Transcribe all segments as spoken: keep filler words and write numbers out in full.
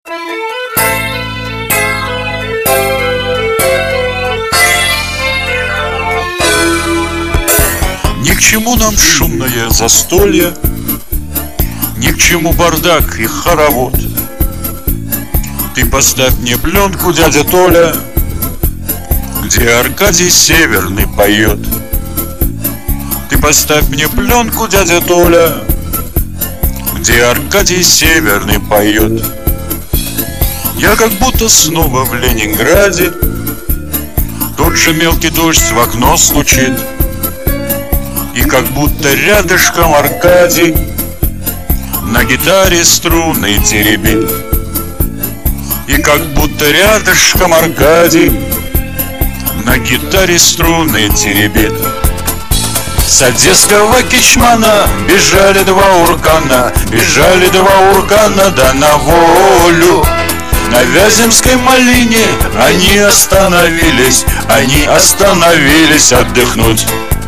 Ни к чему нам шумное застолье, ни к чему бардак и хоровод. Ты поставь мне пленку, дядя Толя, где Аркадий Северный поет. Ты поставь мне пленку, дядя Толя, где Аркадий Северный поет. Я как будто снова в Ленинграде, тот же мелкий дождь в окно стучит, и как будто рядышком Аркадий на гитаре струны теребит. И как будто рядышком Аркадий на гитаре струны теребит. С одесского Кичмана бежали два уркана, бежали два уркана, да на волю. На Вяземской малине они остановились, они остановились отдохнуть.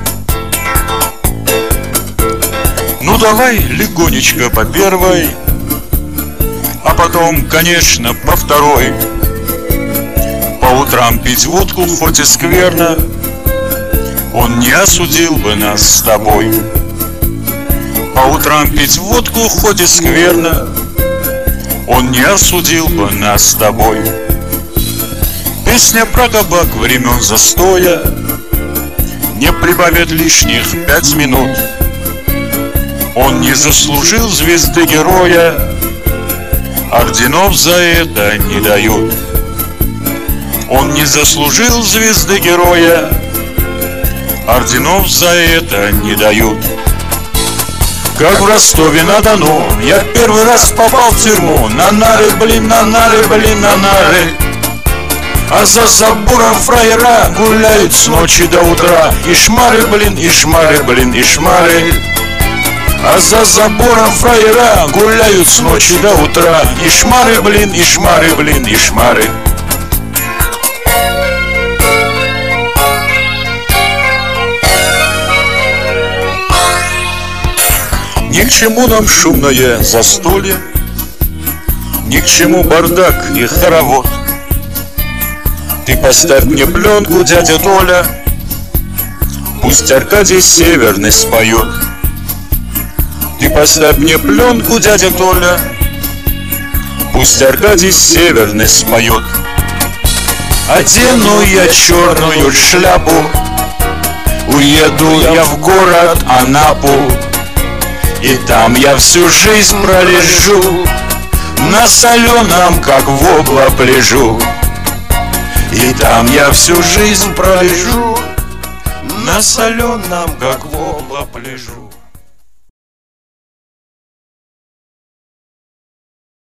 Ну давай легонечко по первой, а потом, конечно, по второй. По утрам пить водку хоть и скверно, он не осудил бы нас с тобой. По утрам пить водку хоть и скверно, он не осудил бы нас с тобой. Песня про кабак времен застоя не прибавит лишних пять минут. Он не заслужил звезды героя, орденов за это не дают. Он не заслужил звезды героя, орденов за это не дают. Как в Ростове-на-Дону я первый раз попал в тюрьму. На нары, блин, на нары, блин, на нары. А за забором фраера гуляют с ночи до утра. И шмары, блин, и шмары, блин, и шмары. А за забором фраера гуляют с ночи до утра. И шмары, блин, и шмары, блин, и шмары. Ни к чему нам шумное застолье, ни к чему бардак и хоровод. Ты поставь мне пленку, дядя Толя, пусть Аркадий Северный споет. Ты поставь мне пленку, дядя Толя, пусть Аркадий Северный споет. Одену я черную шляпу, уеду я в город Анапу, и там я всю жизнь пролежу, на соленом, как вобла, пляжу. И там я всю жизнь пролежу, на соленом, как вобла, пляжу.